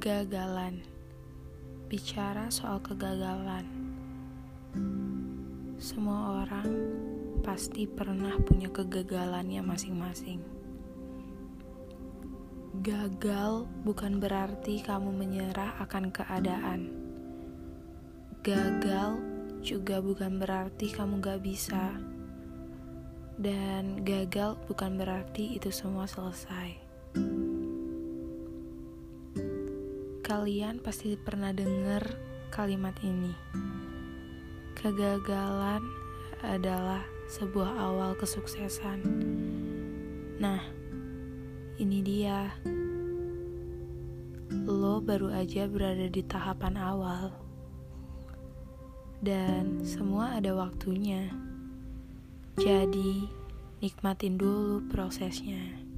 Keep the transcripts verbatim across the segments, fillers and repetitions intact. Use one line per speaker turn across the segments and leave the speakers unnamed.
Kegagalan. Bicara soal kegagalan, semua orang pasti pernah punya kegagalannya masing-masing. Gagal bukan berarti kamu menyerah akan keadaan. Gagal juga bukan berarti kamu gak bisa. Dan gagal bukan berarti itu semua selesai. Kalian pasti pernah dengar kalimat ini. Kegagalan adalah sebuah awal kesuksesan. Nah, ini dia. Lo baru aja berada di tahapan awal. Dan semua ada waktunya. Jadi, nikmatin dulu prosesnya.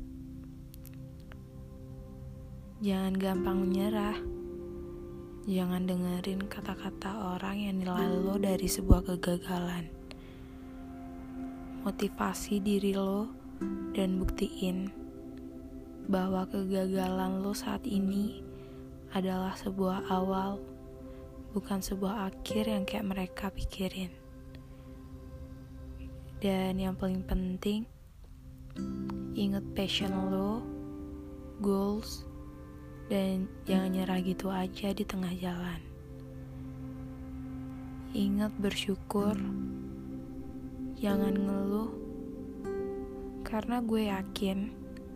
Jangan gampang menyerah. Jangan dengerin kata-kata orang yang nilai lo dari sebuah kegagalan. Motivasi diri lo dan buktiin bahwa kegagalan lo saat ini adalah sebuah awal, bukan sebuah akhir yang kayak mereka pikirin. Dan yang paling penting, ingat passion lo, goals, dan jangan nyerah gitu aja di tengah jalan. Ingat bersyukur, jangan ngeluh, karena gue yakin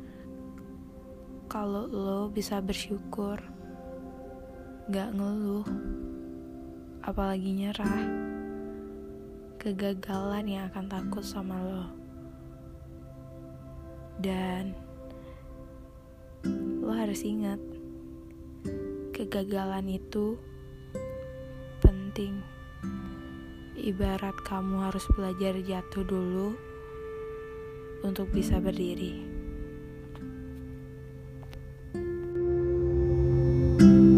kalau lo bisa bersyukur, gak ngeluh, apalagi nyerah, kegagalan yang akan takut sama lo. Dan lo harus ingat, kegagalan itu penting. Ibarat kamu harus belajar jatuh dulu untuk bisa berdiri.